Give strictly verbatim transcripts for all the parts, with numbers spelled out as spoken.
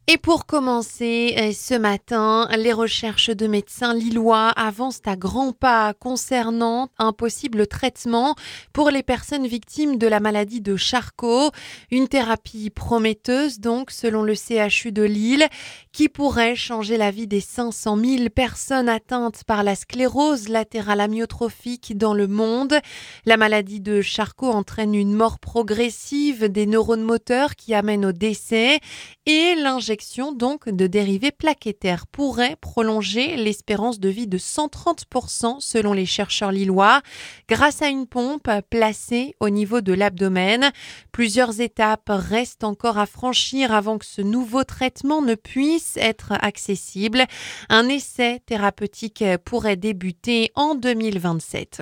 Et pour commencer, euh, ce matin, les recherches de médecins lillois avancent à grands pas concernant un possible traitement pour les personnes victimes de la maladie de Charcot. Une thérapie prometteuse, donc, selon le C H U de Lille, qui pourrait changer la vie des cinq cent mille personnes atteintes par la sclérose latérale amyotrophique dans le monde. La maladie de Charcot entraîne une mort progressive des neurones moteurs qui amène au décès et l'injection donc de dérivés plaquettaires pourrait prolonger l'espérance de vie de cent trente pour cent selon les chercheurs lillois grâce à une pompe placée au niveau de l'abdomen. Plusieurs étapes restent encore à franchir avant que ce nouveau traitement ne puisse être accessible. Un essai thérapeutique pourrait débuter en deux mille vingt-sept.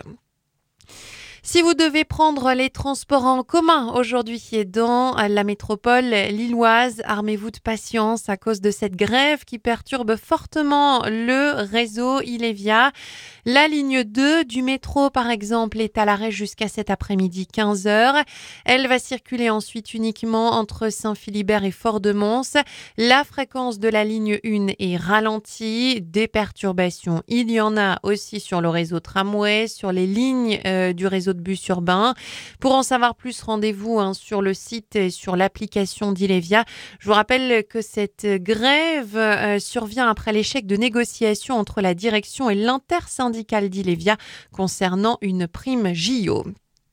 Si vous devez prendre les transports en commun aujourd'hui dans la métropole lilloise, armez-vous de patience à cause de cette grève qui perturbe fortement le réseau Ilévia. La ligne deux du métro, par exemple, est à l'arrêt jusqu'à cet après-midi quinze heures. Elle va circuler ensuite uniquement entre Saint-Philibert et Fort-de-Mons. La fréquence de la ligne un est ralentie. Des perturbations, il y en a aussi sur le réseau tramway, sur les lignes euh, du réseau de bus urbains. Pour en savoir plus, rendez-vous hein, sur le site et sur l'application d'Ilévia. Je vous rappelle que cette grève euh, survient après l'échec de négociation entre la direction et l'intersyndicale d'Ilévia concernant une prime J O.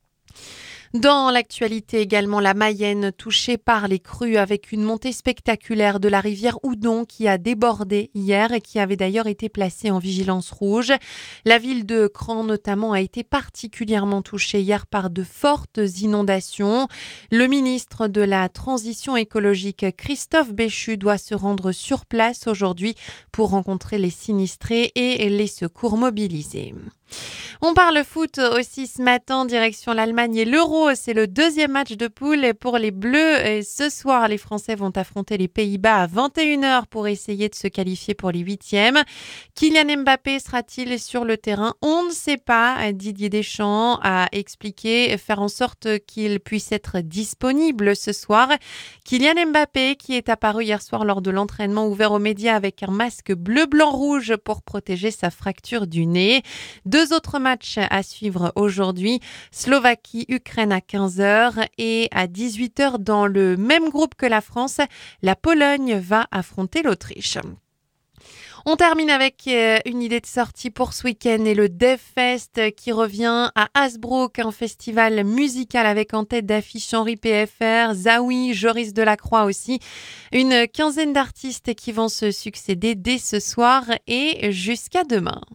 Dans l'actualité également, la Mayenne touchée par les crues avec une montée spectaculaire de la rivière Oudon qui a débordé hier et qui avait d'ailleurs été placée en vigilance rouge. La ville de Cran notamment a été particulièrement touchée hier par de fortes inondations. Le ministre de la Transition écologique Christophe Béchu doit se rendre sur place aujourd'hui pour rencontrer les sinistrés et les secours mobilisés. On parle foot aussi ce matin, direction l'Allemagne et l'Euro. C'est le deuxième match de poule pour les Bleus. Et ce soir, les Français vont affronter les Pays-Bas à vingt et une heures pour essayer de se qualifier pour les huitièmes. Kylian Mbappé sera-t-il sur le terrain ? On ne sait pas. Didier Deschamps a expliqué faire en sorte qu'il puisse être disponible ce soir. Kylian Mbappé qui est apparu hier soir lors de l'entraînement ouvert aux médias avec un masque bleu-blanc-rouge pour protéger sa fracture du nez. Deux autres matchs à suivre aujourd'hui. Slovaquie-Ukraine à quinze heures et à dix-huit heures dans le même groupe que la France, la Pologne va affronter l'Autriche. On termine avec une idée de sortie pour ce week-end et le DevFest qui revient à Hasbrook, un festival musical avec en tête d'affiche Henri P F R, Zawi, Joris Delacroix aussi. Une quinzaine d'artistes qui vont se succéder dès ce soir et jusqu'à demain.